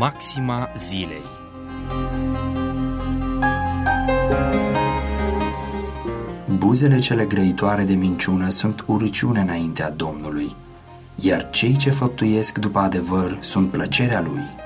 Maxima zilei. Buzele cele grăitoare de minciună sunt urăciune înaintea Domnului, iar cei ce făptuiesc după adevăr sunt plăcerea Lui.